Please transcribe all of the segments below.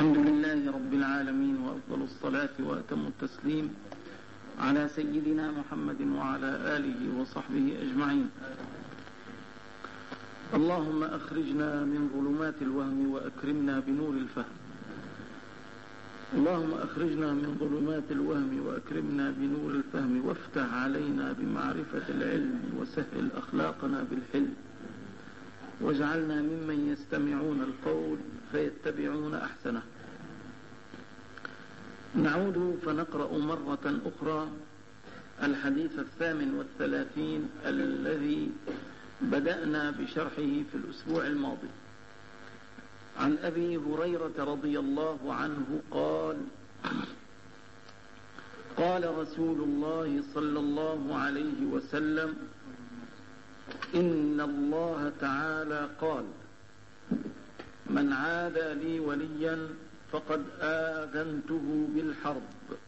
الحمد لله رب العالمين، وأفضل الصلاة وأتم التسليم على سيدنا محمد وعلى آله وصحبه أجمعين. اللهم أخرجنا من ظلمات الوهم وأكرمنا بنور الفهم. اللهم أخرجنا من ظلمات الوهم وأكرمنا بنور الفهم، وافتح علينا بمعرفة العلم، وسهل أخلاقنا بالحلم، واجعلنا ممن يستمعون القول فيتبعون أحسنه. نعود فنقرأ مرة أخرى الحديث 38 الذي بدأنا بشرحه في الأسبوع الماضي. عن أبي هريرة رضي الله عنه قال: قال رسول الله صلى الله عليه وسلم: إن الله تعالى قال: من عادى لي وليا فقد آذنته بالحرب،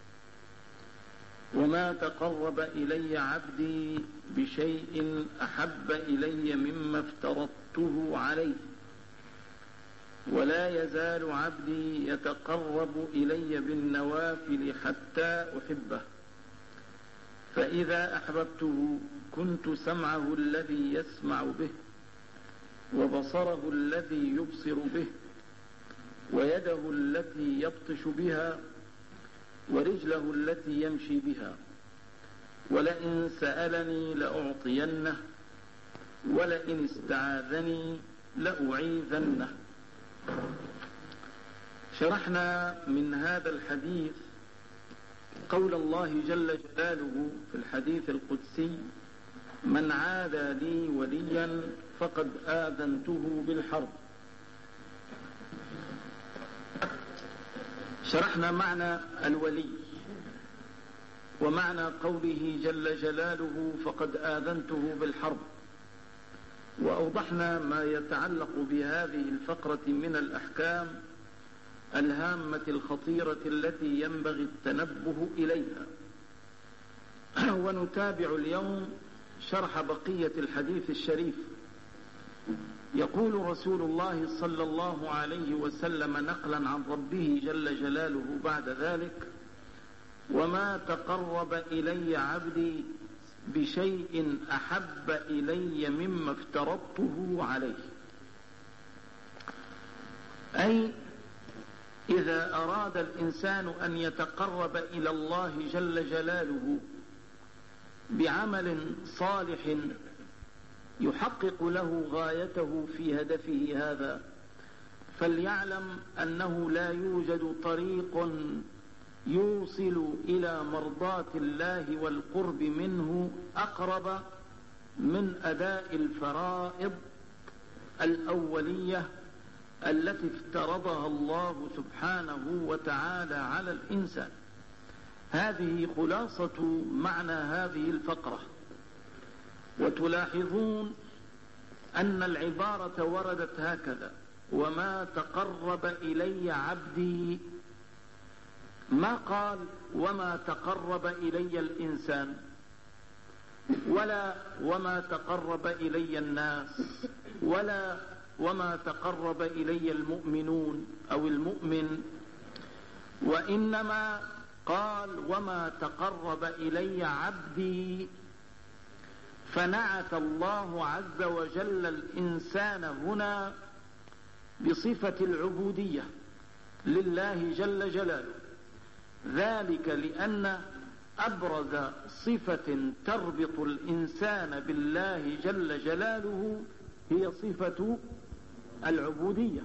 وما تقرب إلي عبدي بشيء أحب إلي مما افترضته عليه، ولا يزال عبدي يتقرب إلي بالنوافل حتى أحبه، فإذا أحببته كنت سمعه الذي يسمع به، وبصره الذي يبصر به، ويده التي يبطش بها، ورجله التي يمشي بها، ولئن سألني لأعطينه، ولئن استعاذني لأعيذنه. شرحنا من هذا الحديث قول الله جل جلاله في الحديث القدسي: من عادى لي وليا فقد آذنته بالحرب. شرحنا معنى الولي ومعنى قوله جل جلاله فقد آذنته بالحرب، وأوضحنا ما يتعلق بهذه الفقرة من الأحكام الهامة الخطيرة التي ينبغي التنبه إليها. ونتابع اليوم شرح بقية الحديث الشريف. يقول رسول الله صلى الله عليه وسلم نقلا عن ربه جل جلاله بعد ذلك: وما تقرب إلي عبدي بشيء أحب إلي مما افترضته عليه. أي إذا أراد الإنسان أن يتقرب إلى الله جل جلاله بعمل صالح يحقق له غايته في هدفه هذا، فليعلم أنه لا يوجد طريق يوصل إلى مرضاة الله والقرب منه أقرب من أداء الفرائض الأولية التي افترضها الله سبحانه وتعالى على الإنسان. هذه خلاصة معنى هذه الفقرة. وتلاحظون أن العبارة وردت هكذا: وما تقرب إلي عبدي، ما قال وما تقرب إلي الإنسان، ولا وما تقرب إلي الناس، ولا وما تقرب إلي المؤمنون أو المؤمن، وإنما قال وما تقرب إلي عبدي. فنعت الله عز وجل الإنسان هنا بصفة العبودية لله جل جلاله، ذلك لأن أبرز صفة تربط الإنسان بالله جل جلاله هي صفة العبودية،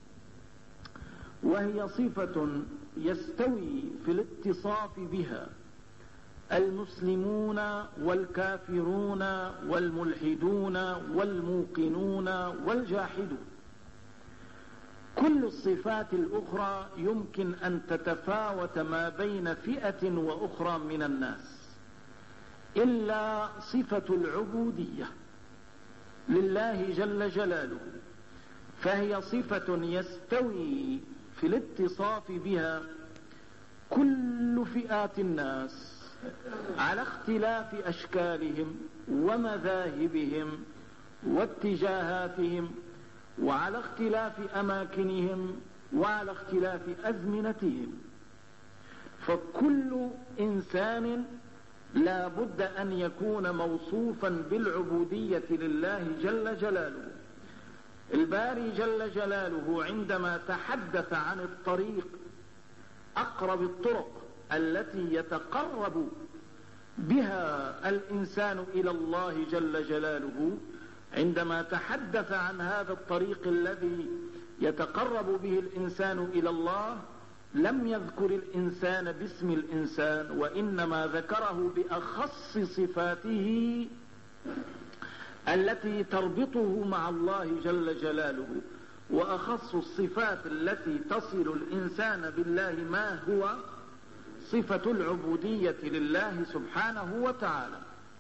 وهي صفة يستوي في الاتصاف بها المسلمون والكافرون والملحدون والموقنون والجاحدون. كل الصفات الأخرى يمكن أن تتفاوت ما بين فئة وأخرى من الناس، إلا صفة العبودية لله جل جلاله، فهي صفة يستوي في الاتصاف بها كل فئات الناس على اختلاف أشكالهم ومذاهبهم واتجاهاتهم، وعلى اختلاف أماكنهم وعلى اختلاف أزمنتهم. فكل إنسان لا بد أن يكون موصوفا بالعبودية لله جل جلاله. الباري جل جلاله عندما تحدث عن الطريق، أقرب الطرق التي يتقرب بها الإنسان إلى الله جل جلاله، عندما تحدث عن هذا الطريق الذي يتقرب به الإنسان إلى الله، لم يذكر الإنسان باسم الإنسان، وإنما ذكره بأخص صفاته التي تربطه مع الله جل جلاله. وأخص الصفات التي تصل الإنسان بالله ما هو صفة العبودية لله سبحانه وتعالى.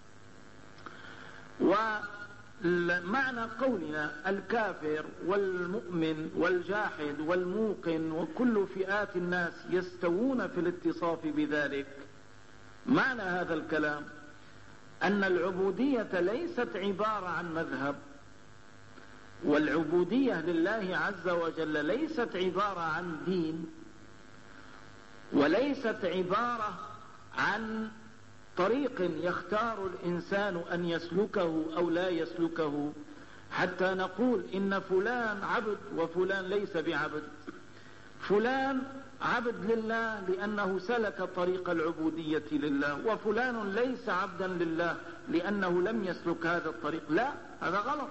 ومعنى قولنا الكافر والمؤمن والجاحد والموقن وكل فئات الناس يستوون في الاتصاف بذلك، معنى هذا الكلام أن العبودية ليست عبارة عن مذهب، والعبودية لله عز وجل ليست عبارة عن دين، وليست عبارة عن طريق يختار الإنسان أن يسلكه أو لا يسلكه حتى نقول إن فلان عبد وفلان ليس بعبد. فلان عبد لله لأنه سلك طريق العبودية لله، وفلان ليس عبدا لله لأنه لم يسلك هذا الطريق. لا، هذا غلط.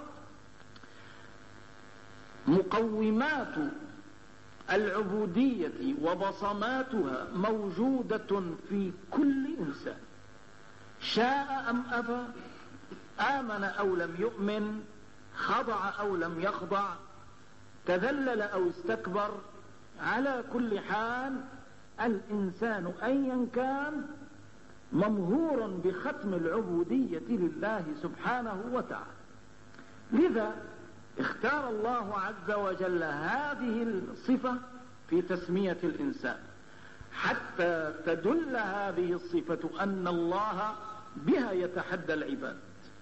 مقومات العبودية وبصماتها موجودة في كل إنسان، شاء أم أبى، آمن أو لم يؤمن، خضع أو لم يخضع، تذلل أو استكبر. على كل حال الإنسان أيا كان ممهور بختم العبودية لله سبحانه وتعالى. لذا اختار الله عز وجل هذه الصفة في تسمية الإنسان، حتى تدل هذه الصفة أن الله بها يتحدى العباد.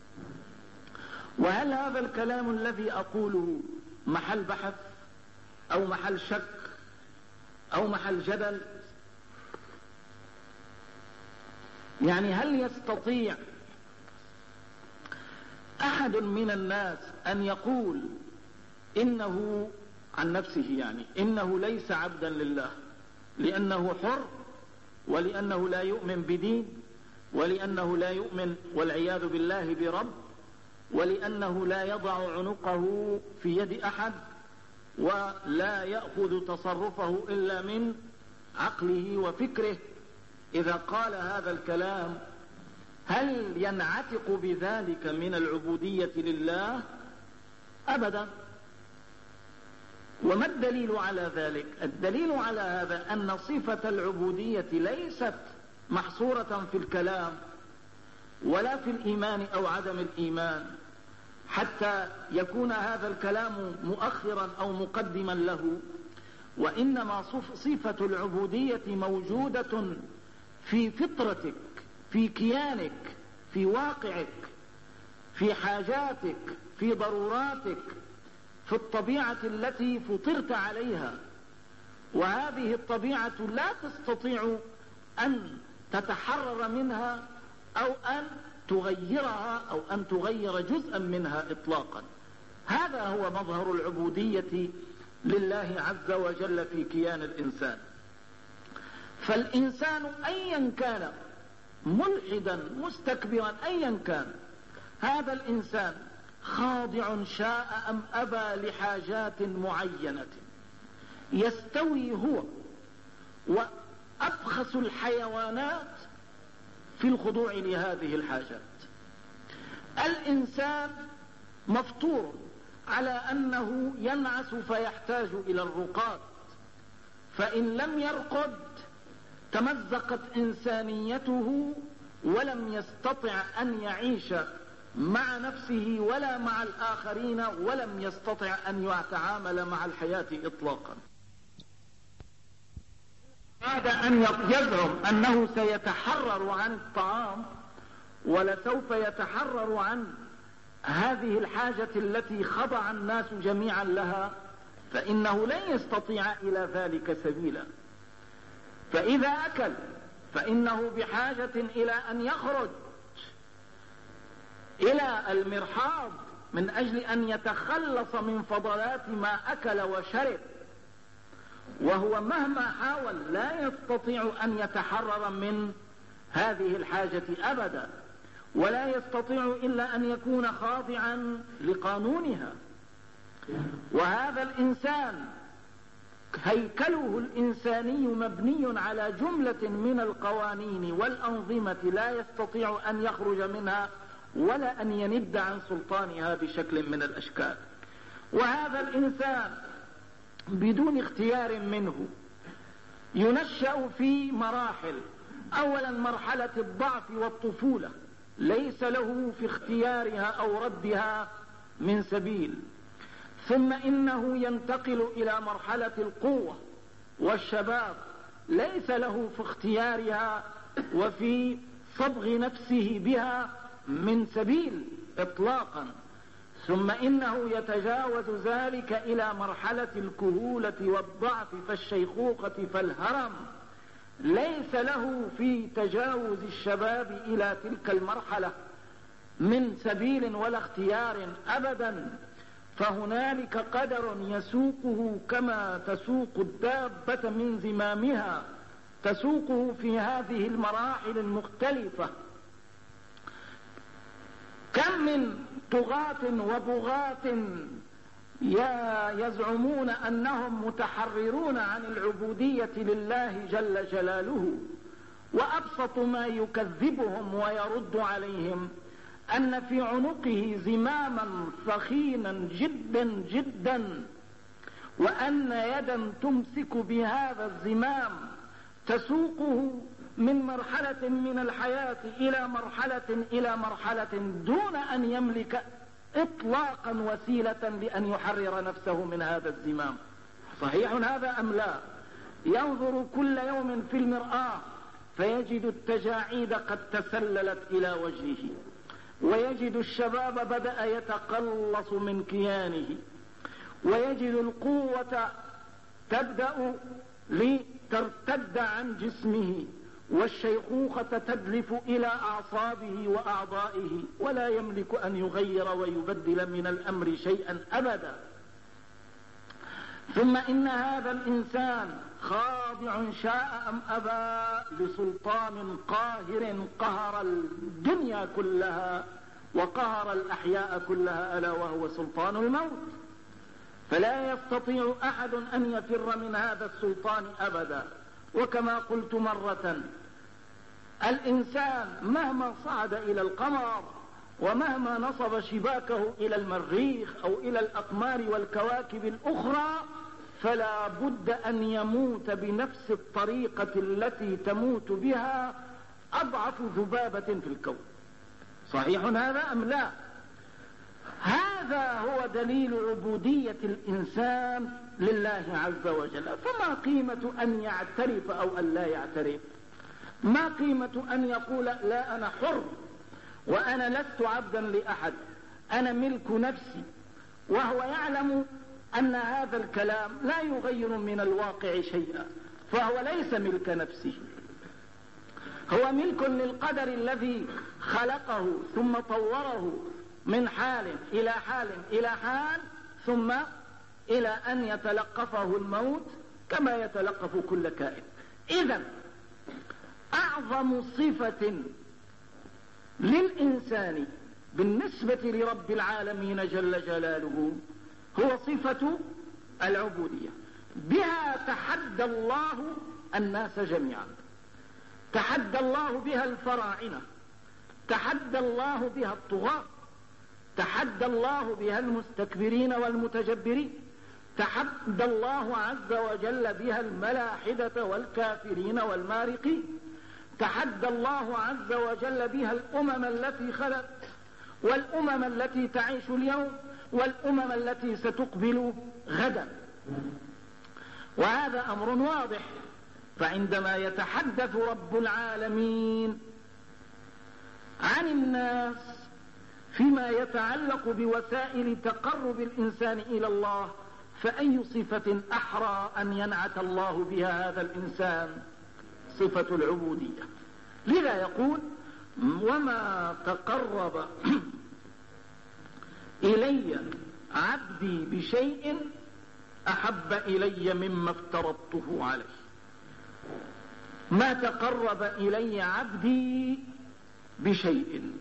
وهل هذا الكلام الذي أقوله محل بحث أو محل شك أو محل جدل؟ يعني هل يستطيع أحد من الناس أن يقول إنه عن نفسه، يعني إنه ليس عبدا لله لأنه حر، ولأنه لا يؤمن بدين، ولأنه لا يؤمن والعياذ بالله برب، ولأنه لا يضع عنقه في يد أحد، ولا يأخذ تصرفه إلا من عقله وفكره؟ إذا قال هذا الكلام هل ينعتق بذلك من العبودية لله؟ أبدا. وما الدليل على ذلك؟ الدليل على هذا أن صفة العبودية ليست محصورة في الكلام ولا في الإيمان أو عدم الإيمان حتى يكون هذا الكلام مؤخرا أو مقدما له، وإنما صفة العبودية موجودة في فطرتك، في كيانك، في واقعك، في حاجاتك، في ضروراتك، في الطبيعة التي فطرت عليها. وهذه الطبيعة لا تستطيع أن تتحرر منها أو أن تغيرها أو أن تغير جزءا منها إطلاقا. هذا هو مظهر العبودية لله عز وجل في كيان الإنسان. فالإنسان أيا كان ملحدا مستكبرا أيا كان، هذا الإنسان خاضع شاء أم أبى لحاجات معينة، يستوي هو وأبخس الحيوانات في الخضوع لهذه الحاجات. الإنسان مفطور على أنه ينعس فيحتاج إلى الرقاد، فإن لم يرقد تمزقت إنسانيته ولم يستطع أن يعيش مع نفسه ولا مع الآخرين، ولم يستطع أن يتعامل مع الحياة إطلاقا. بعد أن يزعم أنه سيتحرر عن الطعام ولسوف يتحرر عن هذه الحاجة التي خضع الناس جميعا لها، فإنه لن يستطيع إلى ذلك سبيلا. فإذا أكل فإنه بحاجة إلى أن يخرج إلى المرحاض من أجل أن يتخلص من فضلات ما أكل وشرب، وهو مهما حاول لا يستطيع أن يتحرر من هذه الحاجة أبدا، ولا يستطيع إلا أن يكون خاضعا لقانونها. وهذا الإنسان هيكله الإنساني مبني على جملة من القوانين والأنظمة لا يستطيع أن يخرج منها ولا أن يند عن سلطانها بشكل من الأشكال. وهذا الإنسان بدون اختيار منه ينشأ في مراحل. أولا مرحلة الضعف والطفولة ليس له في اختيارها أو ردها من سبيل، ثم إنه ينتقل إلى مرحلة القوة والشباب ليس له في اختيارها وفي صبغ نفسه بها من سبيل إطلاقا، ثم إنه يتجاوز ذلك إلى مرحلة الكهولة والضعف فالشيخوخة فالهرم ليس له في تجاوز الشباب إلى تلك المرحلة من سبيل ولا اختيار أبدا. فهنالك قدر يسوقه كما تسوق الدابة من زمامها، تسوقه في هذه المراحل المختلفة. كم من طغاة وبغاة يزعمون أنهم متحررون عن العبودية لله جل جلاله، وأبسط ما يكذبهم ويرد عليهم أن في عنقه زماما ثخينا جدا جدا، وأن يدا تمسك بهذا الزمام تسوقه من مرحلة من الحياة إلى مرحلة دون أن يملك إطلاقا وسيلة لأن يحرر نفسه من هذا الزمام. صحيح هذا أم لا؟ ينظر كل يوم في المرآة فيجد التجاعيد قد تسللت إلى وجهه، ويجد الشباب بدأ يتقلص من كيانه، ويجد القوة تبدأ لترتد عن جسمه، والشيخوخة تدلف إلى أعصابه وأعضائه، ولا يملك أن يغير ويبدل من الأمر شيئا أبدا. ثم إن هذا الإنسان خاضع شاء أم أبى لسلطان قاهر قهر الدنيا كلها وقهر الأحياء كلها، ألا وهو سلطان الموت. فلا يستطيع أحد أن يفر من هذا السلطان أبدا. وكما قلت مرة، الإنسان مهما صعد إلى القمر ومهما نصب شباكه إلى المريخ أو إلى الأقمار والكواكب الأخرى فلا بد أن يموت بنفس الطريقة التي تموت بها أضعف ذبابة في الكون. صحيح هذا أم لا؟ هذا هو دليل عبودية الإنسان لله عز وجل. فما قيمة أن يعترف أو أن لا يعترف؟ ما قيمة أن يقول لا أنا حر وأنا لست عبدا لأحد، أنا ملك نفسي، وهو يعلم أن هذا الكلام لا يغير من الواقع شيئا، فهو ليس ملك نفسه، هو ملك للقدر الذي خلقه ثم طوره من حال إلى حال إلى حال، ثم إلى أن يتلقفه الموت كما يتلقف كل كائن. إذن أعظم صفة للإنسان بالنسبة لرب العالمين جل جلاله هو صفة العبودية. بها تحدى الله الناس جميعا، تحدى الله بها الفراعنة، تحدى الله بها الطغاة، تحدى الله بها المستكبرين والمتجبرين، تحدى الله عز وجل بها الملاحدة والكافرين والمارقين، تحدى الله عز وجل بها الأمم التي خلت والأمم التي تعيش اليوم والأمم التي ستقبل غدا. وهذا أمر واضح. فعندما يتحدث رب العالمين عن الناس فيما يتعلق بوسائل تقرب الإنسان إلى الله، فأي صفة أحرى أن ينعت الله بها هذا الإنسان؟ صفة العبودية. لذا يقول: وما تقرب إلي عبدي بشيء أحب إلي مما افترضته عليه. ما تقرب إلي عبدي بشيء.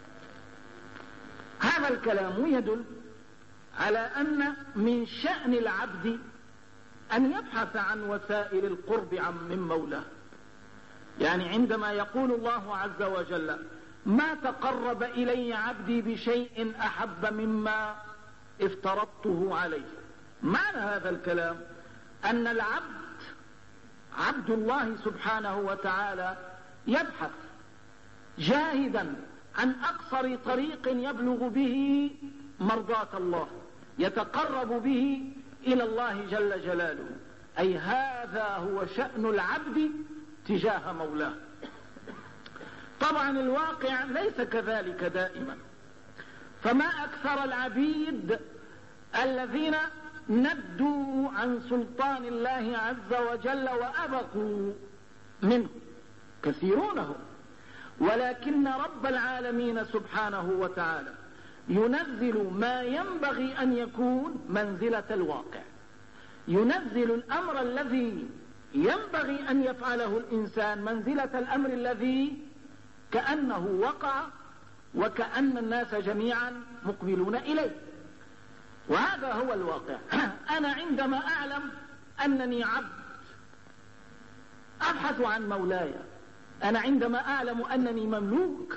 هذا الكلام يدل على أن من شأن العبد أن يبحث عن وسائل القرب من مولاه. يعني عندما يقول الله عز وجل: ما تقرب إلي عبدي بشيء أحب مما افترضته عليه، معنى هذا الكلام أن العبد عبد الله سبحانه وتعالى يبحث جاهدا عن أقصر طريق يبلغ به مرضاة الله، يتقرب به إلى الله جل جلاله. أي هذا هو شأن العبد تجاه مولاه. طبعا الواقع ليس كذلك دائما، فما أكثر العبيد الذين ندوا عن سلطان الله عز وجل وأبقوا منه، كثيرونهم. ولكن رب العالمين سبحانه وتعالى ينزل ما ينبغي أن يكون منزلة الواقع، ينزل الأمر الذي ينبغي أن يفعله الإنسان منزلة الأمر الذي كأنه وقع وكأن الناس جميعا مقبلون إليه. وهذا هو الواقع. أنا عندما أعلم أنني عبد أبحث عن مولاي. أنا عندما أعلم أنني مملوك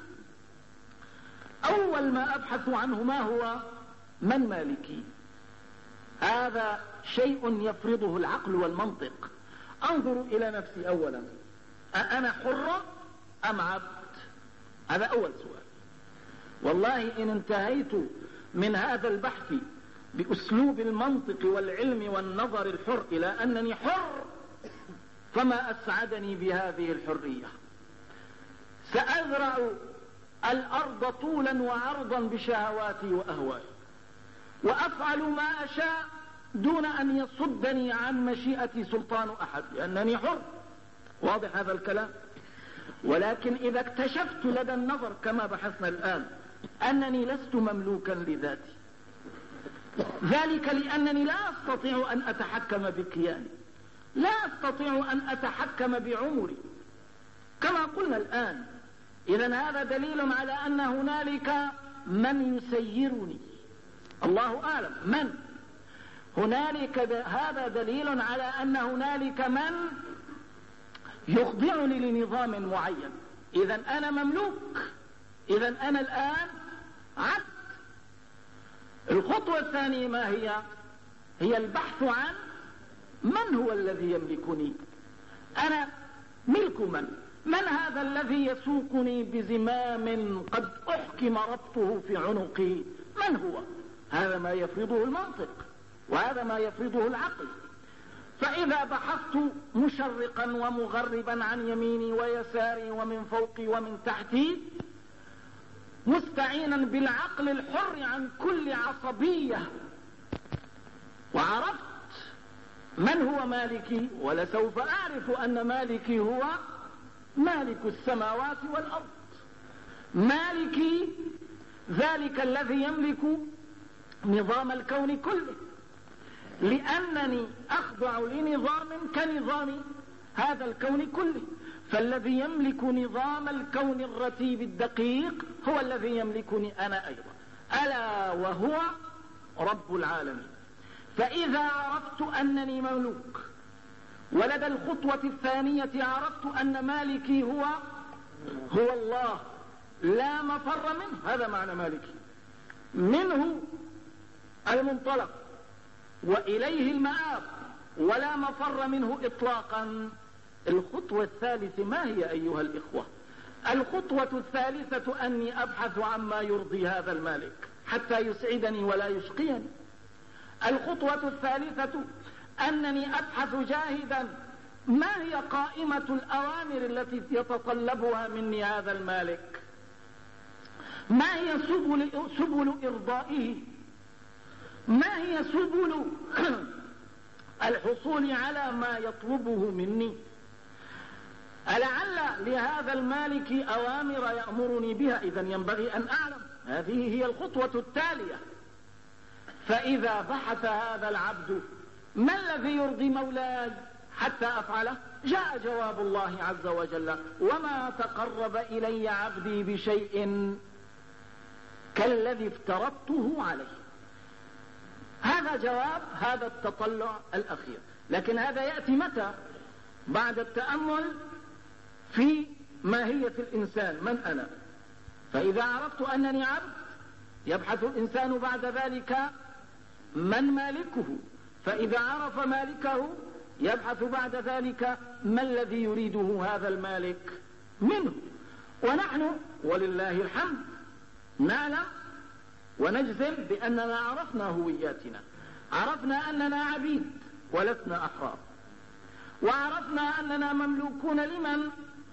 أول ما أبحث عنه ما هو؟ من مالكي. هذا شيء يفرضه العقل والمنطق. أنظر إلى نفسي أولا، أنا حر أم عبد؟ هذا أول سؤال. والله إن انتهيت من هذا البحث بأسلوب المنطق والعلم والنظر الحر إلى أنني حر، فما أسعدني بهذه الحرية. سأزرع الأرض طولا وعرضا بشهواتي وأهوائي، وأفعل ما أشاء دون أن يصدني عن مشيئة سلطان أحد، لأنني حر. واضح هذا الكلام؟ ولكن إذا اكتشفت لدى النظر كما بحثنا الآن أنني لست مملوكا لذاتي، ذلك لأنني لا أستطيع أن أتحكم بكياني، لا أستطيع أن أتحكم بعمري كما قلنا الآن. إذن هذا دليل على أن هنالك من يسيرني، الله أعلم من. هنالك هذا دليل على أن هنالك من يخضعني لنظام معين. إذن أنا مملوك، إذن أنا الآن عبد. الخطوة الثانية ما هي؟ هي البحث عن من هو الذي يملكني. أنا ملك من هذا الذي يسوقني بزمام قد أحكم ربطه في عنقي؟ من هو؟ هذا ما يفرضه المنطق، وهذا ما يفرضه العقل. فإذا بحثت مشرقا ومغربا عن يميني ويساري ومن فوقي ومن تحتي، مستعينا بالعقل الحر عن كل عصبية، وعرفت من هو مالكي، ولسوف أعرف أن مالكي هو مالك السماوات والأرض. مالكي ذلك الذي يملك نظام الكون كله، لأنني أخضع لنظام كنظام هذا الكون كله. فالذي يملك نظام الكون الرتيب الدقيق هو الذي يملكني أنا أيضا، ألا وهو رب العالمين. فإذا عرفت أنني مملوك، ولدى الخطوة الثانية عرفت أن مالكي هو الله، لا مفر منه. هذا معنى مالكي، منه المنطلق وإليه المآب، ولا مفر منه إطلاقا. الخطوة الثالثة ما هي أيها الإخوة؟ الخطوة الثالثة أني أبحث عما يرضي هذا المالك حتى يسعدني ولا يشقيني. الخطوة الثالثة أنني أبحث جاهدا ما هي قائمة الأوامر التي يتطلبها مني هذا المالك، ما هي سبل إرضائه، ما هي سبل الحصول على ما يطلبه مني؟ ألعل لهذا المالك أوامر يأمرني بها؟ إذن ينبغي أن أعلم. هذه هي الخطوة التالية. فإذا بحث هذا العبد ما الذي يرضي مولاي حتى أفعله، جاء جواب الله عز وجل: وما تقرب إلي عبدي بشيء كالذي افترضته عليه. هذا جواب هذا التطلع الأخير. لكن هذا يأتي متى؟ بعد التأمل في ماهية الإنسان، من أنا؟ فإذا عرفت أنني عبد، يبحث الإنسان بعد ذلك من مالكه. فإذا عرف مالكه يبحث بعد ذلك ما الذي يريده هذا المالك منه. ونحن ولله الحمد نعلم ونجزم بأننا عرفنا هوياتنا، عرفنا أننا عبيد ولسنا أحرار، وعرفنا أننا مملوكون لمن؟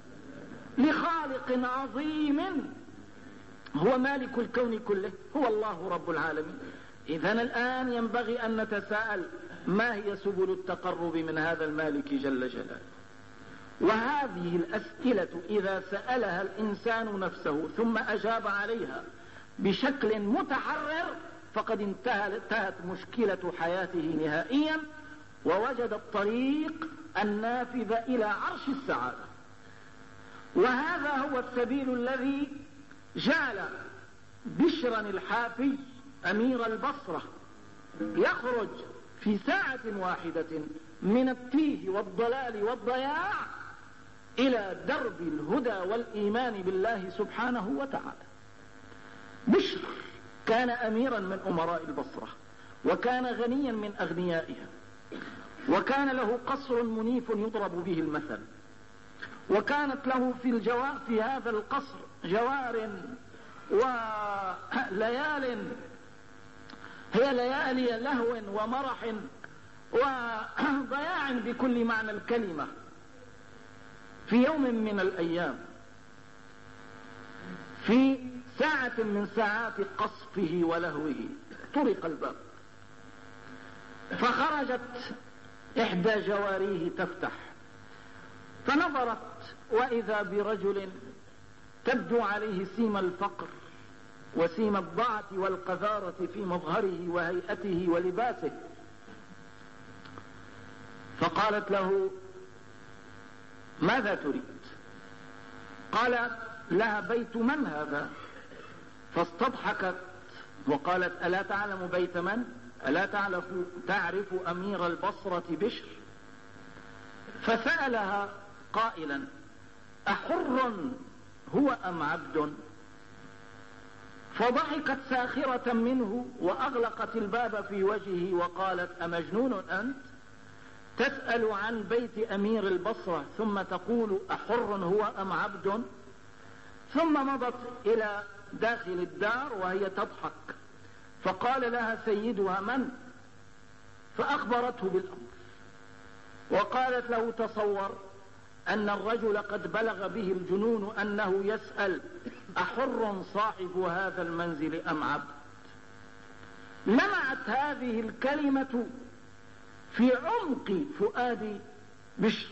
لخالق عظيم هو مالك الكون كله، هو الله رب العالمين. إذن الآن ينبغي أن نتساءل: ما هي سبل التقرب من هذا المالك جل جلاله؟ وهذه الأسئلة إذا سألها الإنسان نفسه ثم أجاب عليها بشكل متحرر فقد انتهت مشكلة حياته نهائيا، ووجد الطريق النافذ إلى عرش السعادة. وهذا هو السبيل الذي جعل بشرا الحافي أمير البصرة يخرج في ساعة واحدة من التيه والضلال والضياع إلى درب الهدى والإيمان بالله سبحانه وتعالى. بشر كان أميرا من أمراء البصرة، وكان غنيا من أغنيائها، وكان له قصر منيف يضرب به المثل، وكانت له في هذا القصر جوار وليال هي ليالي لهو ومرح وضياع بكل معنى الكلمة. في يوم من الأيام، في ساعة من ساعات قصفه ولهوه، طرق الباب فخرجت إحدى جواريه تفتح، فنظرت وإذا برجل تبدو عليه سيم الفقر وسيم الضعف والقذارة في مظهره وهيئته ولباسه. فقالت له: ماذا تريد؟ قال لها: بيت من هذا؟ فاستضحكت وقالت: ألا تعلم بيت من؟ ألا تعرف أمير البصرة بشر؟ فسألها قائلا: أحر هو أم عبد؟ فضحكت ساخرة منه وأغلقت الباب في وجهه وقالت: أمجنون أنت؟ تسأل عن بيت أمير البصرة ثم تقول أحر هو أم عبد؟ ثم مضت إلى داخل الدار وهي تضحك، فقال لها سيدها: من؟ فأخبرته بالأمر، وقالت له: تصور أن الرجل قد بلغ به الجنون أنه يسأل: أحر صاحب هذا المنزل أم عبد؟ لمعت هذه الكلمة في عمق فؤاد بشر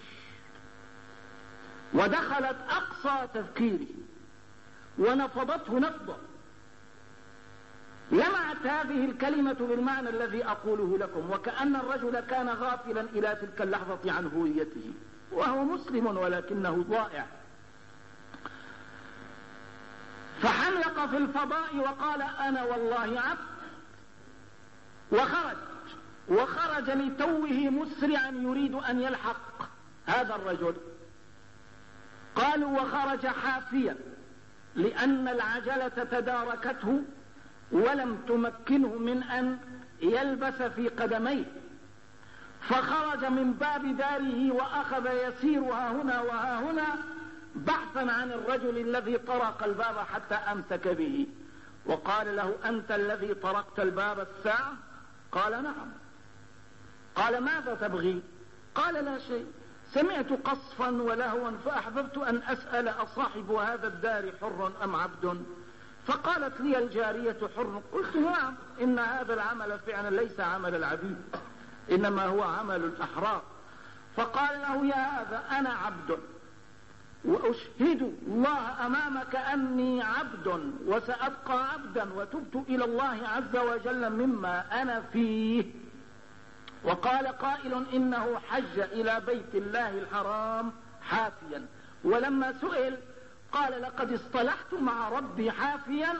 ودخلت أقصى تفكيره ونفضته نفضا. لمعت هذه الكلمة بالمعنى الذي أقوله لكم، وكأن الرجل كان غافلا إلى تلك اللحظة عن هويته، وهو مسلم ولكنه ضائع. فحلق في الفضاء وقال: أنا والله عبد. وخرج لتوه مسرعا يريد أن يلحق هذا الرجل. قالوا: وخرج حافيا لأن العجلة تداركته ولم تمكنه من أن يلبس في قدميه، فخرج من باب داره وأخذ يسير ها هنا وها هنا بحثا عن الرجل الذي طرق الباب حتى أمسك به، وقال له: أنت الذي طرقت الباب الساعة؟ قال: نعم. قال: ماذا تبغي؟ قال: لا شيء، سمعت قصفا ولهوا فأحببت أن أسأل: أصاحب هذا الدار حر أم عبد؟ فقالت لي الجارية: حر. قلت: نعم، إن هذا العمل فعلا ليس عمل العبيد، إنما هو عمل الأحرار. فقال له يا هذا أنا عبد، وأشهد الله أمامك أني عبد وسأبقى عبدا، وتبت إلى الله عز وجل مما أنا فيه. وقال قائل إنه حج إلى بيت الله الحرام حافيا، ولما سئل قال لقد اصطلحت مع ربي حافيا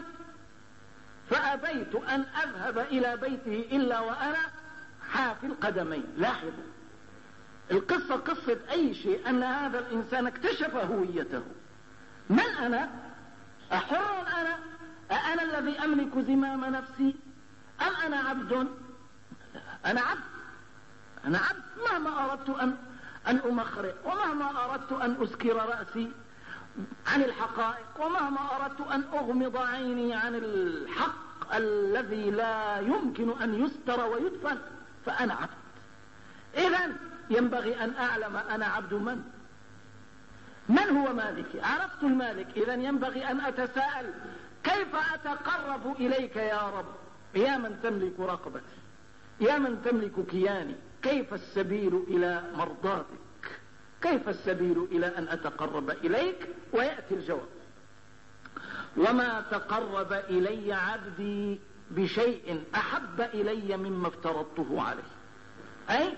فأبيت أن أذهب إلى بيته إلا وأنا حافي القدمين. لاحظوا القصة قصة أي شيء، أن هذا الإنسان اكتشف هويته. من أنا؟ أحر أنا؟ أنا الذي أملك زمام نفسي أم أنا عبد؟ أنا عبد، أنا عبد مهما أردت أن أمخرق، ومهما أردت أن أسكر رأسي عن الحقائق، ومهما أردت أن أغمض عيني عن الحق الذي لا يمكن أن يستر ويدفن، فأنا عبد. إذن ينبغي أن أعلم أنا عبد من هو مالكي. عرفت المالك، إذن ينبغي أن أتساءل كيف أتقرب إليك يا رب، يا من تملك رقبتي، يا من تملك كياني، كيف السبيل إلى مرضاتك، كيف السبيل إلى أن أتقرب إليك؟ ويأتي الجواب: وما تقرب إلي عبدي بشيء أحب إلي مما افترضته عليه. أي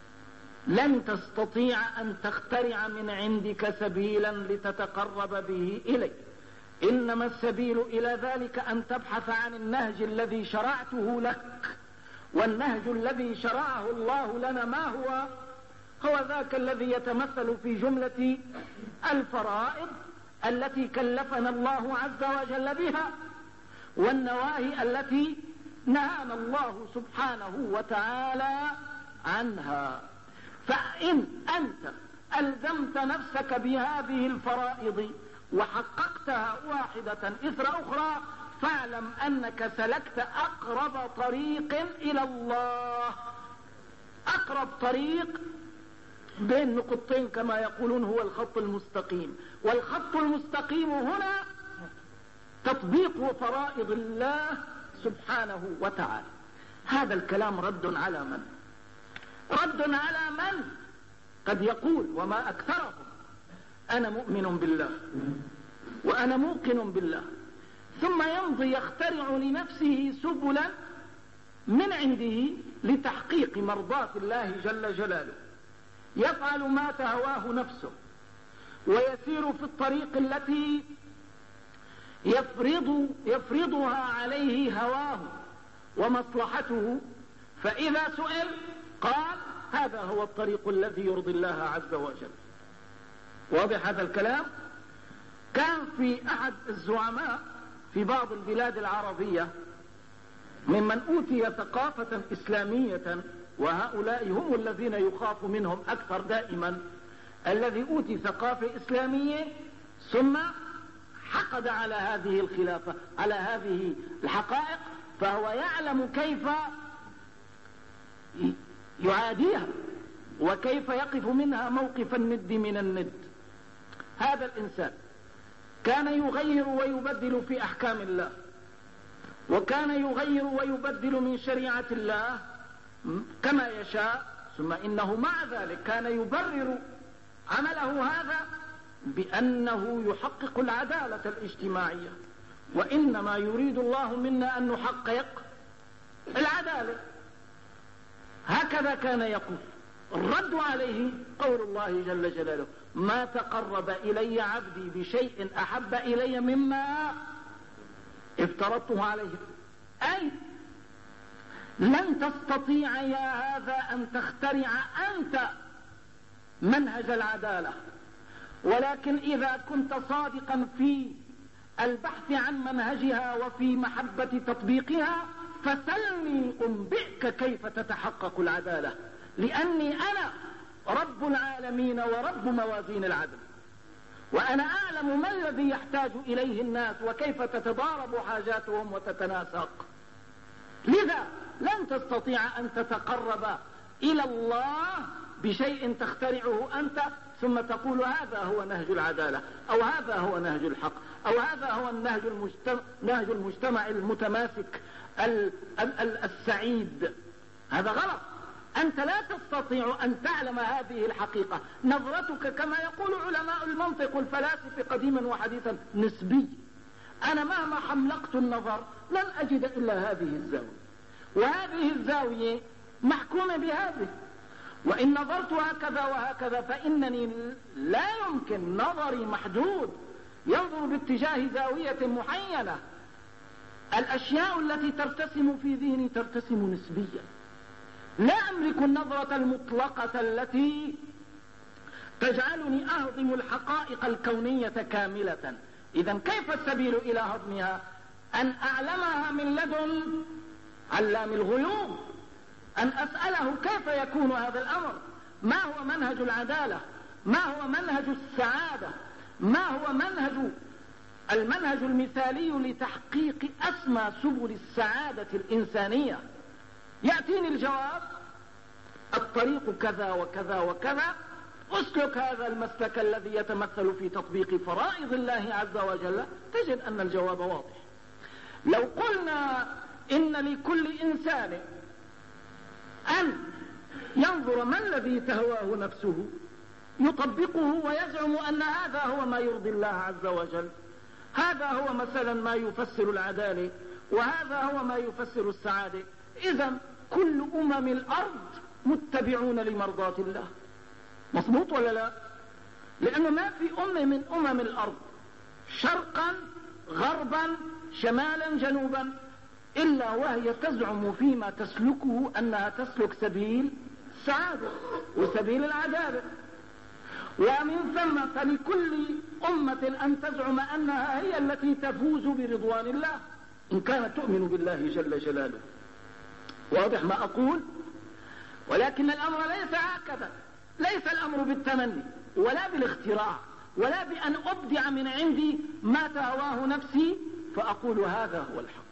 لن تستطيع أن تخترع من عندك سبيلا لتتقرب به إلي، إنما السبيل إلى ذلك أن تبحث عن النهج الذي شرعته لك. والنهج الذي شرعه الله لنا ما هو؟ هو ذاك الذي يتمثل في جملة الفرائض التي كلفنا الله عز وجل بها، والنواهي التي نهانا الله سبحانه وتعالى عنها. فإن أنت ألزمت نفسك بهذه الفرائض وحققتها واحدة إثر أخرى، فاعلم أنك سلكت أقرب طريق إلى الله. أقرب طريق بين نقطتين كما يقولون هو الخط المستقيم، والخط المستقيم هنا تطبيق فرائض الله سبحانه وتعالى. هذا الكلام رد على من؟ رد على من قد يقول وما أكثرهم أنا مؤمن بالله وأنا موقن بالله، ثم يمضي يخترع لنفسه سبلا من عنده لتحقيق مرضاة الله جل جلاله، يفعل ما تهواه نفسه ويسير في الطريق التي يفرضها عليه هواه ومصلحته، فإذا سئل قال هذا هو الطريق الذي يرضي الله عز وجل. واضح هذا الكلام؟ كان في أحد الزعماء في بعض البلاد العربية ممن أوتي ثقافة إسلامية، وهؤلاء هم الذين يخاف منهم أكثر دائما، الذي أوتي ثقافة إسلامية ثم حقد على هذه الخلافة، على هذه الحقائق، فهو يعلم كيف يعاديها وكيف يقف منها موقف الند من الند. هذا الإنسان كان يغير ويبدل في أحكام الله، وكان يغير ويبدل من شريعة الله كما يشاء، ثم إنه مع ذلك كان يبرر عمله هذا بأنه يحقق العدالة الاجتماعية، وإنما يريد الله منا أن نحقق العدالة. هكذا كان يقول. الرد عليه قول الله جل جلاله: ما تقرب إلي عبدي بشيء أحب إلي مما افترضته عليه. أي لن تستطيع يا هذا أن تخترع أنت منهج العدالة، ولكن إذا كنت صادقا في البحث عن منهجها وفي محبة تطبيقها فسلني أنبئك كيف تتحقق العدالة، لأني أنا رب العالمين ورب موازين العدل، وأنا أعلم ما الذي يحتاج إليه الناس وكيف تتضارب حاجاتهم وتتناسق. لذا لن تستطيع أن تتقرب إلى الله بشيء تخترعه أنت ثم تقول هذا هو نهج العدالة، أو هذا هو نهج الحق، أو هذا هو نهج المجتمع المتماسك السعيد. هذا غلط. أنت لا تستطيع أن تعلم هذه الحقيقة. نظرتك كما يقول علماء المنطق والفلاسفة قديما وحديثا نسبي. أنا مهما حملقت النظر لن أجد إلا هذه الزاوية، وهذه الزاوية محكومة بهذه، وإن نظرت هكذا وهكذا فإنني لا يمكن، نظري محدود ينظر باتجاه زاوية معينة. الأشياء التي ترتسم في ذهني ترتسم نسبيا، لا أملك النظرة المطلقة التي تجعلني أهضم الحقائق الكونية كاملة. إذن كيف السبيل إلى هضمها؟ أن أعلمها من لدن علام الغيوب، أن أسأله كيف يكون هذا الأمر، ما هو منهج العدالة، ما هو منهج السعادة، ما هو المنهج المثالي لتحقيق أسمى سبل السعادة الإنسانية. يأتيني الجواب الطريق كذا وكذا وكذا، اسلك هذا المسلك الذي يتمثل في تطبيق فرائض الله عز وجل، تجد أن الجواب واضح. لو قلنا إن لكل إنسان أن ينظر ما الذي تهواه نفسه يطبقه ويزعم أن هذا هو ما يرضي الله عز وجل، هذا هو مثلا ما يفسر العدالة، وهذا هو ما يفسر السعادة، إذن كل الأرض متبعون لمرضات الله. مظبوط ولا لا؟ لأنه ما في من الأرض شرقا غربا شمالا جنوبا إلا وهي تزعم فيما تسلكه أنها تسلك سبيل السعادة وسبيل العدالة. ومن ثم فلكل أمة أن تزعم أنها هي التي تفوز برضوان الله إن كانت تؤمن بالله جل جلاله. واضح ما أقول؟ ولكن الأمر ليس هكذا، ليس الأمر بالتمني ولا بالاختراع ولا بأن أبدع من عندي ما تهواه نفسي فأقول هذا هو الحق.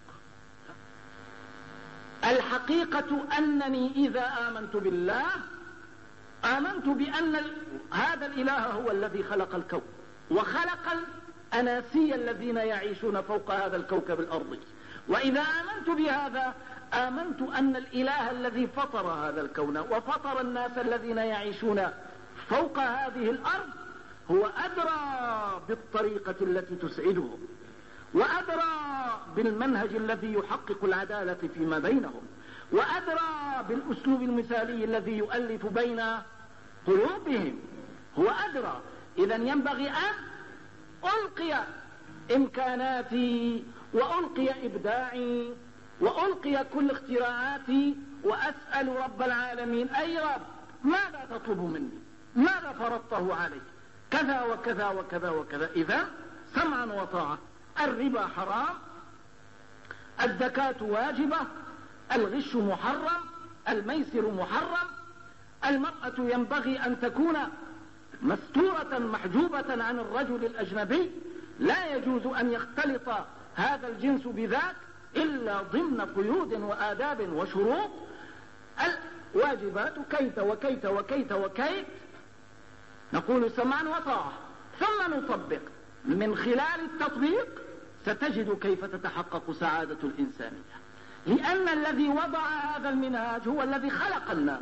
الحقيقة أنني إذا آمنت بالله آمنت بأن هذا الإله هو الذي خلق الكون وخلق الأناسي الذين يعيشون فوق هذا الكوكب الأرضي. وإذا آمنت بهذا آمنت أن الإله الذي فطر هذا الكون وفطر الناس الذين يعيشون فوق هذه الأرض هو أدرى بالطريقة التي تسعدهم، وأدرى بالمنهج الذي يحقق العدالة فيما بينهم، وأدرى بالأسلوب المثالي الذي يؤلف بين قلوبهم، هو أدرى. إذن ينبغي أن ألقي إمكاناتي وألقي إبداعي وألقي كل اختراعاتي وأسأل رب العالمين أي رب ماذا تطلب مني، ماذا فرضته علي، كذا وكذا وكذا وكذا. إذا سمعا وطاعة. الربا حرام، الزكاة واجبة، الغش محرم، الميسر محرم، المرأة ينبغي أن تكون مستورة محجوبة عن الرجل الأجنبي، لا يجوز أن يختلط هذا الجنس بذاك إلا ضمن قيود وآداب وشروط. الواجبات كيت وكيت وكيت وكيت، نقول سمعا وطاعة ثم نطبق. من خلال التطبيق ستجد كيف تتحقق سعادة الإنسانية، لأن الذي وضع هذا المنهاج هو الذي خلق الناس،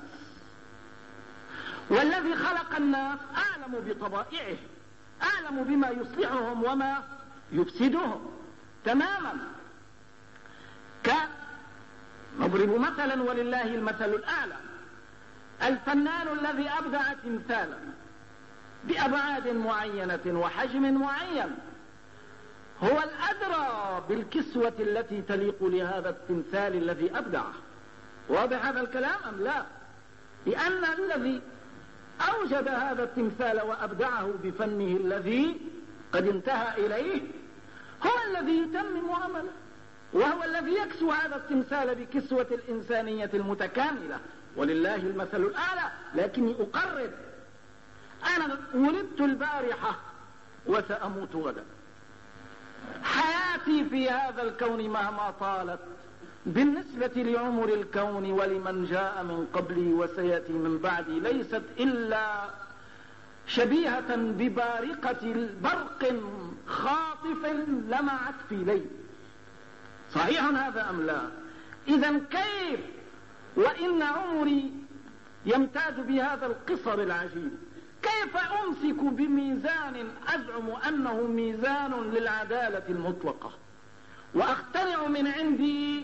والذي خلق الناس أعلم بطبائعه، أعلم بما يصلحهم وما يفسدهم تماما. نضرب مثلا ولله المثل الأعلى، الفنان الذي أبدع تمثالا بأبعاد معينة وحجم معين هو الأدرى بالكسوة التي تليق لهذا التمثال الذي أبدعه. واضح هذا الكلام أم لا؟ لأن الذي أوجد هذا التمثال وأبدعه بفنه الذي قد انتهى إليه هو الذي يتمم عمله، وهو الذي يكسو هذا التمثال بكسوة الإنسانية المتكاملة. ولله المثل الأعلى. لكني أقرر، أنا ولدت البارحة وسأموت غدا، حياتي في هذا الكون مهما طالت بالنسبة لعمر الكون ولمن جاء من قبلي وسيأتي من بعدي ليست إلا شبيهة ببارقة برق خاطف لمعت في ليل. صحيح هذا أم لا؟ إذن كيف وإن عمري يمتاز بهذا القصر العجيب. كيف أمسك بميزان أزعم أنه ميزان للعدالة المطلقة، وأخترع من عندي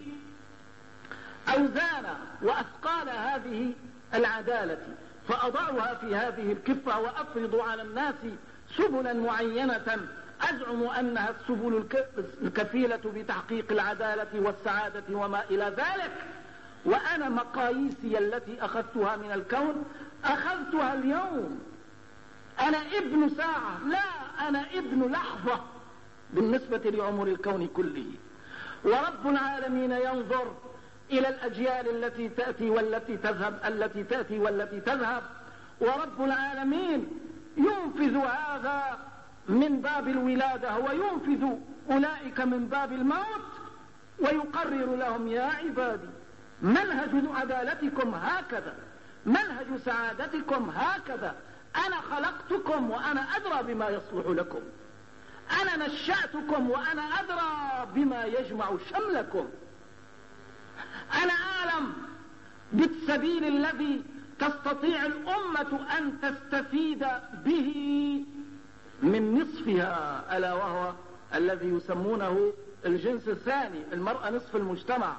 أوزان وأثقال هذه العدالة فأضعها في هذه الكفة وأفرض على الناس سبلا معينة أزعم أنها السبل الكفيلة بتحقيق العدالة والسعادة وما إلى ذلك، وأنا مقاييسي التي أخذتها من الكون أخذتها اليوم. أنا ابن ساعة، لا، أنا ابن لحظة بالنسبة لعمر الكون كله. ورب العالمين ينظر إلى الأجيال التي تأتي والتي تذهب، التي تأتي والتي تذهب، ورب العالمين ينفذ هذا من باب الولادة وينفذ أولئك من باب الموت، ويقرر لهم: يا عبادي منهج عدالتكم هكذا، منهج سعادتكم هكذا، أنا خلقتكم وأنا أدرى بما يصلح لكم، أنا نشأتكم وأنا أدرى بما يجمع شملكم، أنا أعلم بالسبيل الذي تستطيع الأمة أن تستفيد به من نصفها، ألا وهو الذي يسمونه الجنس الثاني، المرأة نصف المجتمع.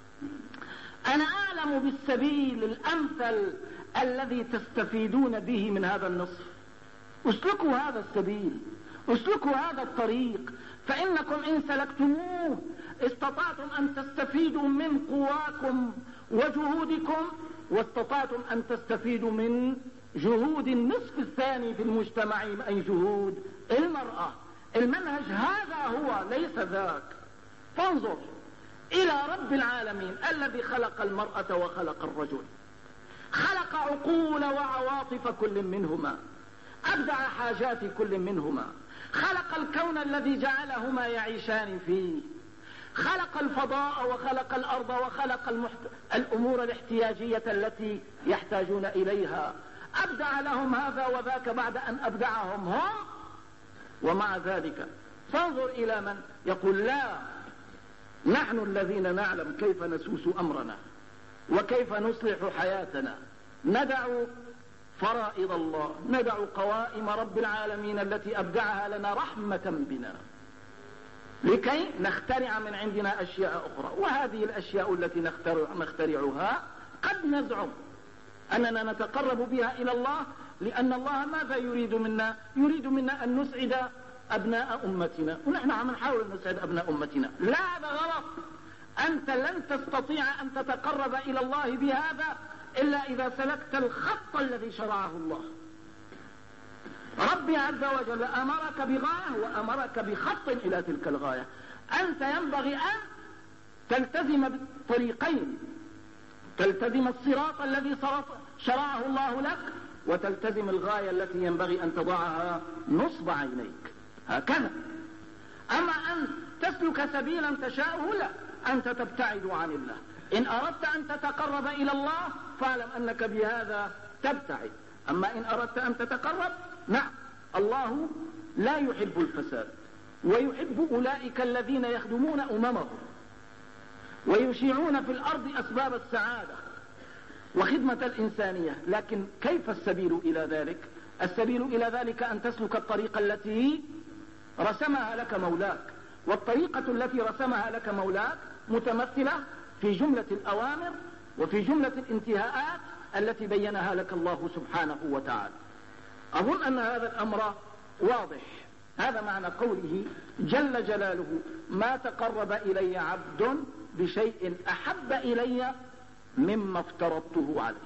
أنا أعلم بالسبيل الأمثل الذي تستفيدون به من هذا النصف. اسلكوا هذا السبيل، اسلكوا هذا الطريق، فإنكم إن سلكتموه استطعتم أن تستفيدوا من قواكم وجهودكم، واستطعتم أن تستفيدوا من جهود النصف الثاني في المجتمع، أي جهود المرأة. المنهج هذا هو، ليس ذاك. فانظر إلى رب العالمين الذي خلق المرأة وخلق الرجل، خلق عقول وعواطف كل منهما، أبدع حاجات كل منهما، خلق الكون الذي جعلهما يعيشان فيه، خلق الفضاء وخلق الأرض وخلق الأمور الاحتياجية التي يحتاجون إليها، أبدع لهم هذا وذاك بعد أن أبدعهم هم. ومع ذلك فانظر إلى من يقول: لا، نحن الذين نعلم كيف نسوس أمرنا وكيف نصلح حياتنا، ندع فرائض الله، ندع قوائم رب العالمين التي أبدعها لنا رحمة بنا لكي نخترع من عندنا أشياء أخرى. وهذه الأشياء التي نخترعها قد نزعم أننا نتقرب بها إلى الله، لأن الله ماذا يريد منا؟ يريد منا أن نسعد أبناء أمتنا، ونحن عم نحاول أن نسعد أبناء أمتنا. لا، هذا غلط. أنت لن تستطيع أن تتقرب إلى الله بهذا إلا إذا سلكت الخط الذي شرعه الله. ربي عز وجل أمرك بغاية وأمرك بخط إلى تلك الغاية. أنت ينبغي أن تلتزم بالطريقين، تلتزم الصراط الذي شرعه الله لك، وتلتزم الغاية التي ينبغي أن تضعها نصب عينيك، هكذا. أما أن تسلك سبيلا تشاءه، لا، أنت تبتعد عن الله. إن أردت أن تتقرب إلى الله فاعلم أنك بهذا تبتعد. أما إن أردت أن تتقرب، نعم، الله لا يحب الفساد، ويحب أولئك الذين يخدمون أممهم ويشيعون في الأرض أسباب السعادة وخدمة الإنسانية. لكن كيف السبيل إلى ذلك؟ السبيل إلى ذلك أن تسلك الطريقة التي رسمها لك مولاك، والطريقة التي رسمها لك مولاك متمثلة في جملة الأوامر وفي جملة الانتهاءات التي بينها لك الله سبحانه وتعالى. أظن أن هذا الأمر واضح. هذا معنى قوله جل جلاله: ما تقرب إلي عبد بشيء أحب إلي مما افترضته عليه.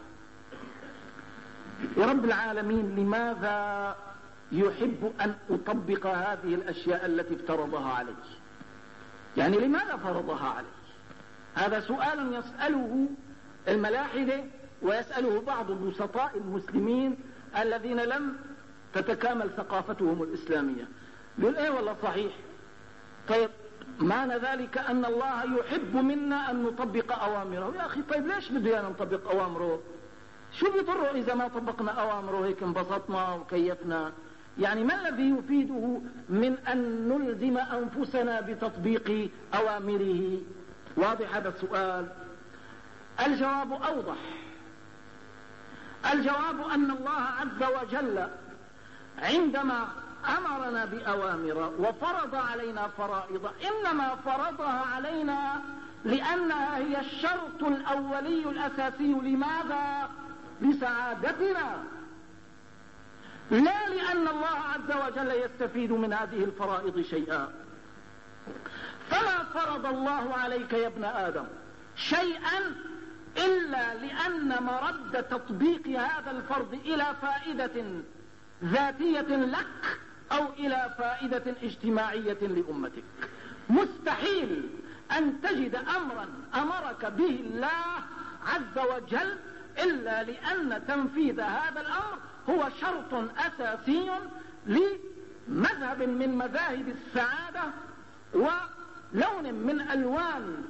ورب العالمين لماذا يحب أن أطبق هذه الأشياء التي افترضها عليه؟ يعني لماذا فرضها عليه؟ هذا سؤال يسأله الملاحدة ويسأله بعض البسطاء المسلمين الذين لم تتكامل ثقافتهم الإسلامية. يقول: ايه والله صحيح. طيب معنى ذلك أن الله يحب منا أن نطبق أوامره. يا أخي طيب ليش بدنا نطبق أوامره؟ شو بيضره إذا ما طبقنا أوامره هيك انبسطنا وكيفنا؟ يعني ما الذي يفيده من أن نلزم أنفسنا بتطبيق أوامره؟ واضح هذا السؤال؟ الجواب أوضح. الجواب أن الله عز وجل عندما أمرنا بأوامر وفرض علينا فرائض إنما فرضها علينا لأنها هي الشرط الأولي الأساسي. لماذا؟ لسعادتنا، لا لأن الله عز وجل يستفيد من هذه الفرائض شيئا. فما فرض الله عليك يا ابن آدم شيئا إلا لأن مرد تطبيق هذا الفرض إلى فائدة ذاتية لك أو إلى فائدة اجتماعية لأمتك. مستحيل أن تجد أمرا أمرك به الله عز وجل إلا لأن تنفيذ هذا الأمر هو شرط أساسي لمذهب من مذاهب السعادة ولون من ألوان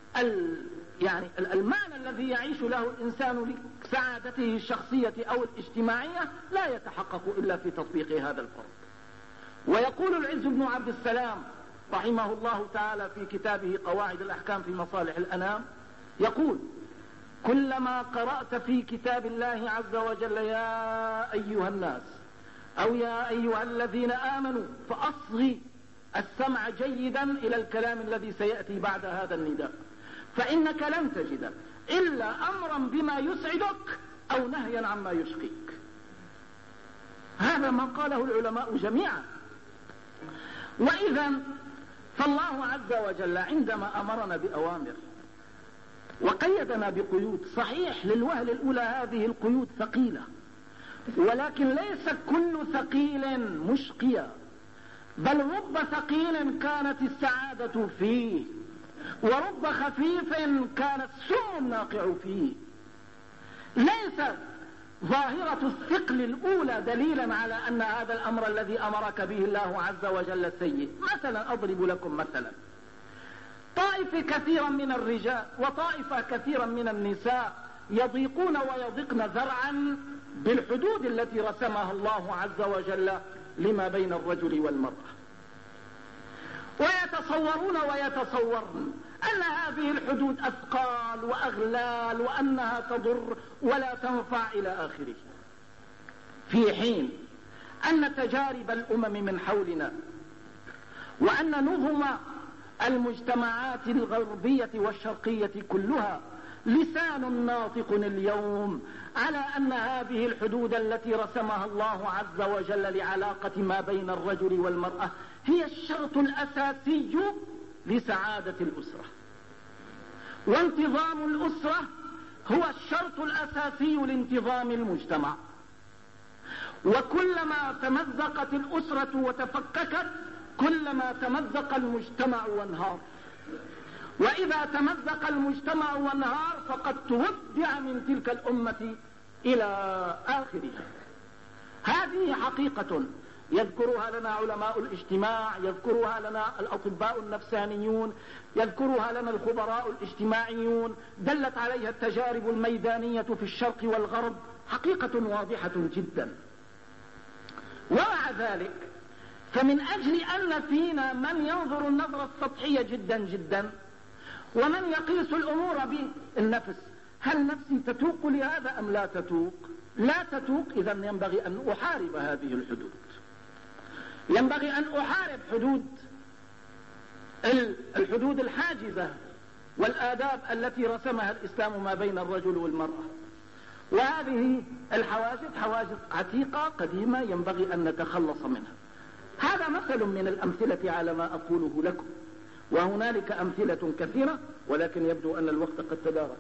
المعنى الذي يعيش له الإنسان لسعادته الشخصية أو الاجتماعية لا يتحقق إلا في تطبيق هذا الفرض. ويقول العز بن عبد السلام رحمه الله تعالى في كتابه قواعد الأحكام في مصالح الأنام يقول: كلما قرأت في كتاب الله عز وجل يا أيها الناس أو يا أيها الذين آمنوا فأصغي السمع جيدا إلى الكلام الذي سيأتي بعد هذا النداء، فإنك لن تجد إلا أمرا بما يسعدك أو نهيا عما يشقيك. هذا ما قاله العلماء جميعا. وإذا فالله عز وجل عندما أمرنا بأوامر وقيدنا بقيود، صحيح للوهلة الأولى هذه القيود ثقيلة، ولكن ليس كل ثقيل مشقيا، بل رب ثقيل كانت السعادة فيه ورب خفيف كانت سم الناقع فيه. ليس ظاهرة الثقل الأولى دليلا على أن هذا الأمر الذي أمرك به الله عز وجل سيء. مثلا أضرب لكم مثلا: طائفة كثيرا من الرجال وطائفة كثيرا من النساء يضيقون ويضيقن ذرعا بالحدود التي رسمها الله عز وجل لما بين الرجل والمرأة، ويتصورن أن هذه الحدود أثقال وأغلال وأنها تضر ولا تنفع إلى آخره، في حين أن تجارب الأمم من حولنا وأن نظم المجتمعات الغربية والشرقية كلها لسان ناطق اليوم على أن هذه الحدود التي رسمها الله عز وجل لعلاقة ما بين الرجل والمرأة هي الشرط الأساسي لسعادة الأسرة، وانتظام الأسرة هو الشرط الأساسي لانتظام المجتمع. وكلما تمزقت الأسرة وتفككت كلما تمزق المجتمع وانهار، وإذا تمزق المجتمع وانهار فقد تودع من تلك الأمة إلى آخرها. هذه حقيقة يذكرها لنا علماء الاجتماع، يذكرها لنا الأطباء النفسانيون، يذكرها لنا الخبراء الاجتماعيون، دلت عليها التجارب الميدانية في الشرق والغرب، حقيقة واضحة جدا. ومع ذلك فمن أجل أن فينا من ينظر النظرة السطحية جدا جدا ومن يقيس الأمور بالنفس، هل نفسي تتوق لهذا أم لا تتوق؟ لا تتوق. إذا ينبغي أن أحارب هذه الحدود، ينبغي أن أحارب الحدود الحاجزة والآداب التي رسمها الإسلام ما بين الرجل والمرأة. وهذه الحواجز حواجز عتيقة قديمة ينبغي أن نتخلص منها. هذا مثل من الأمثلة على ما أقوله لكم، وهنالك أمثلة كثيرة ولكن يبدو أن الوقت قد تدارك.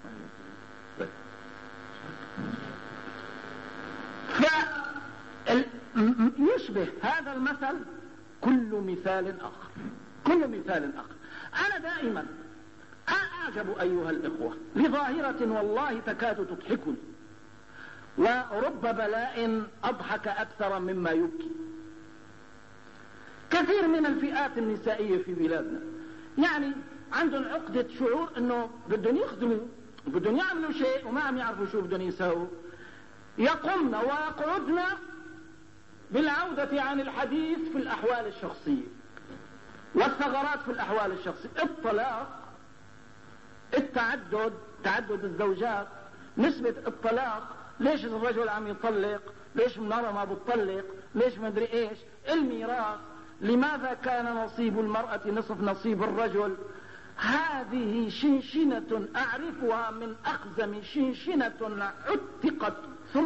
يشبه هذا المثل كل مثال آخر. أنا دائما أعجب أيها الإخوة لظاهرة والله تكاد تضحكني، ورب بلاء أضحك أكثر مما يبكي. كثير من الفئات النسائية في بلادنا يعني عندهم عقدة شعور أنه بدهم يخدموا، بدهم يعملوا شيء وما عم يعرفوا شو بدهم يساووا، يقمن ويقعدن بالعودة عن الحديث في الأحوال الشخصية والثغرات في الأحوال الشخصية، الطلاق، التعدد، تعدد الزوجات، نسبة الطلاق ليش الرجل عم يطلق، ليش المرأة ما بتطلق، ليش مدري ايش، الميراث، لماذا كان نصيب المرأة نصف نصيب الرجل. هذه شنشنة أعرفها من أقزم شنشنة عتقت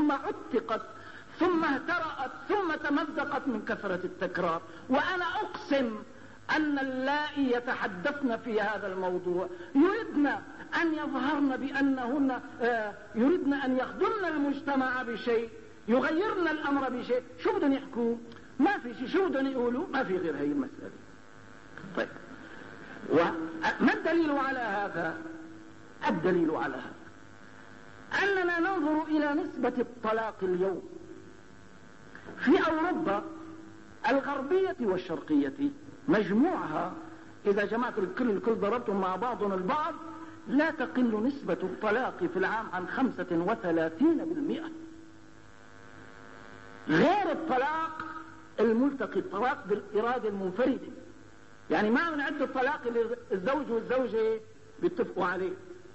ثم اهترأت ثم تمزقت من كثرة التكرار. وأنا أقسم أن اللائي يتحدثن في هذا الموضوع يردن أن يظهرن بأنهن يردن أن يخدمن المجتمع بشيء، يغيرن الأمر بشيء. شو بدهم يحكوا؟ ما في شيء. شو بدهم يقولوا؟ ما في غير هي المسألة. طيب، وما الدليل على هذا؟ الدليل على هذا أننا ننظر إلى نسبة الطلاق اليوم في أوروبا الغربية والشرقية مجموعها، إذا جمعت الكل ضربتم مع بعضهم البعض، لا تقل نسبة الطلاق في العام عن 35%. غير الطلاق الملتقي، الطلاق بالإرادة المنفردة، يعني ما بنعد الطلاق اللي الزوج والزوجة بيتفقوا عليه.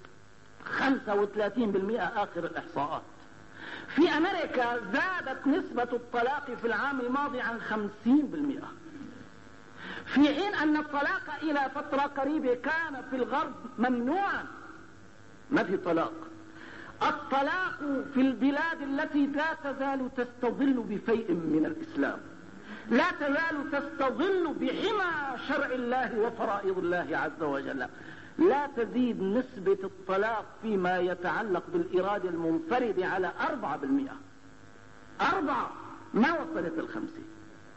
35% آخر الإحصاءات. في أمريكا زادت نسبة الطلاق في العام الماضي عن 50%، في حين أن الطلاق إلى فترة قريبة كان في الغرب ممنوعا، ما في طلاق. الطلاق في البلاد التي لا تزال تستظل بفيء من الإسلام، لا تزال تستظل بحمى شرع الله وفرائض الله عز وجل، لا تزيد نسبة الطلاق فيما يتعلق بالإرادة المنفردة على 4%. 4 ما وصلت 50.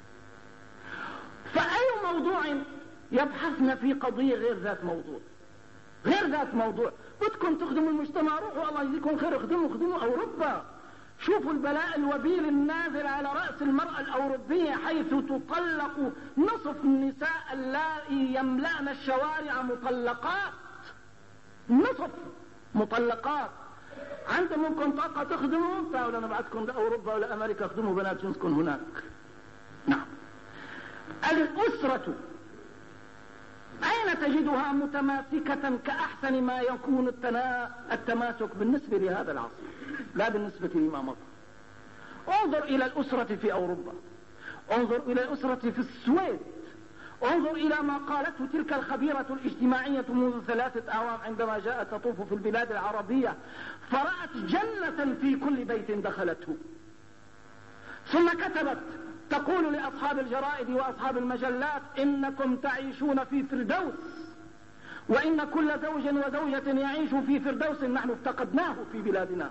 فأي موضوع يبحثنا في قضية غير ذات موضوع، غير ذات موضوع. بدكم تخدموا المجتمع، روحوا الله يجزيكم خير، خدموا أوروبا. شوفوا البلاء الوبيل النازل على رأس المرأة الأوروبية، حيث تطلق نصف النساء اللائي يملأن الشوارع مطلقات، نصف مطلقات. عندكم ممكن طاقة تخدموا، تعالوا نبعثكم لأوروبا ولا أمريكا، اخدموا بنات جنسكم هناك. نعم. الأسرة أين تجدها متماسكة كأحسن ما يكون التماسك بالنسبة لهذا العصر، لا بالنسبة لما مضى. انظر إلى الأسرة في أوروبا، انظر إلى الأسرة في السويد، انظر إلى ما قالته تلك الخبيرة الاجتماعية منذ 3 أعوام عندما جاءت تطوف في البلاد العربية، فرأت جنة في كل بيت دخلته. ثم كتبت تقول لأصحاب الجرائد وأصحاب المجلات: إنكم تعيشون في فردوس، وإن كل زوج وزوجة يعيش في فردوس نحن افتقدناه في بلادنا.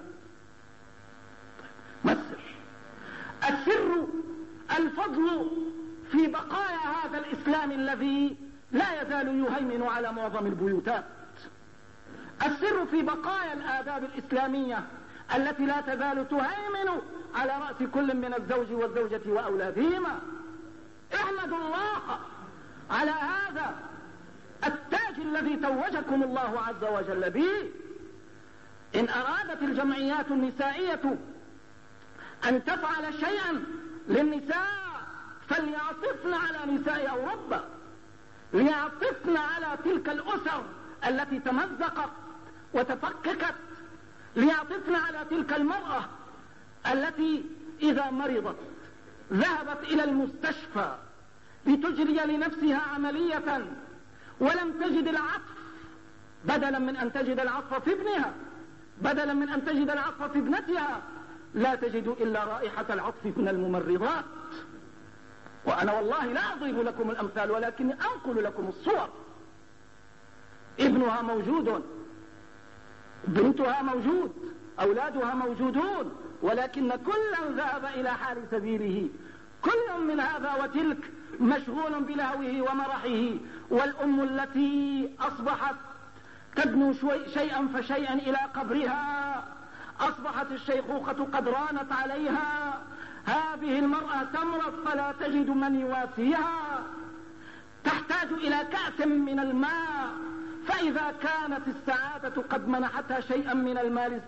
ما السر؟ السر الفضل في بقايا هذا الإسلام الذي لا يزال يهيمن على معظم البيوتات. السر في بقايا الآداب الإسلامية التي لا تزال تهيمن على رأس كل من الزوج والزوجة وأولادهما. احمدوا الله على هذا التاج الذي توجكم الله عز وجل به. إن أرادت الجمعيات النسائية أن تفعل شيئا للنساء فليعطفن على نساء أوروبا، ليعطفن على تلك الأسر التي تمزقت وتفككت، ليعطفن على تلك المرأة التي إذا مرضت ذهبت إلى المستشفى لتجري لنفسها عملية ولم تجد العطف، بدلا من أن تجد العطف في ابنها، بدلا من أن تجد العطف في ابنتها، لا تجد إلا رائحة العطف من الممرضات. وأنا والله لا أضرب لكم الأمثال ولكني أنقل لكم الصور. ابنها موجود، بنتها موجود، أولادها موجودون، ولكن كلا ذهب إلى حال سبيله، كل من هذا وتلك مشغول بلهوه ومرحه. والأم التي أصبحت تدنو شيئا فشيئا إلى قبرها، أصبحت الشيخوخة قد رانت عليها، هذه المرأة تمرض فلا تجد من يواسيها، تحتاج إلى كأس من الماء، فإذا كانت السعادة قد منحتها شيئا من المال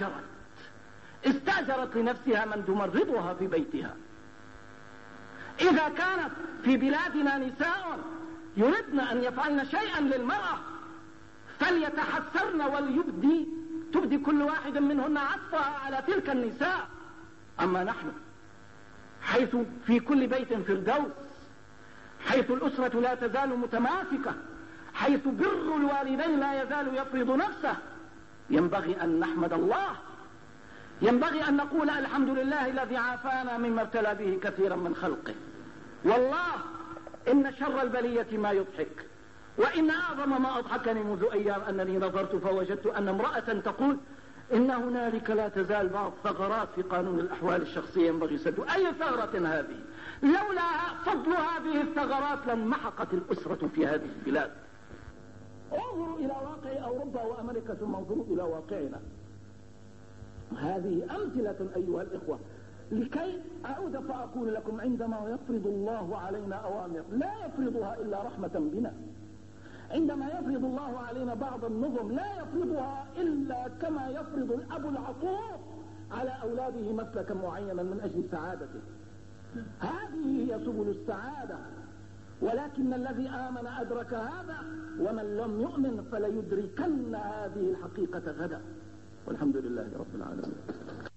استأجرت لنفسها من تمرضها في بيتها. إذا كانت في بلادنا نساء يردن أن يفعلن شيئا للمرأة فليتحسرن وليبدي تبدي كل واحد منهن عطفها على تلك النساء. أما نحن حيث في كل بيت فردوس، حيث الأسرة لا تزال متماسكة، حيث بر الوالدين لا يزال يفرض نفسه، ينبغي أن نحمد الله، ينبغي أن نقول الحمد لله الذي عافانا مما ابتلى به كثيرا من خلقه. والله إن شر البلية ما يضحك، وإن أعظم ما أضحكني منذ أيام أنني نظرت فوجدت أن امرأة تقول إن هنالك لا تزال بعض ثغرات في قانون الأحوال الشخصية ينبغي سدها. أي ثغرة هذه؟ لولا فضل هذه الثغرات لانمحقت الأسرة في هذه البلاد. انظروا إلى واقع أوروبا وأمريكا ثم انظروا إلى واقعنا. هذه أمثلة أيها الإخوة لكي أعود فأقول لكم عندما يفرض الله علينا أوامر لا يفرضها إلا رحمة بنا، عندما يفرض الله علينا بعض النظم لا يفرضها إلا كما يفرض الأب العطوف على أولاده مسلكا معينا من أجل سعادته. هذه هي سبل السعادة، ولكن الذي آمن أدرك هذا، ومن لم يؤمن فليدركن هذه الحقيقة غدا. والحمد لله رب العالمين.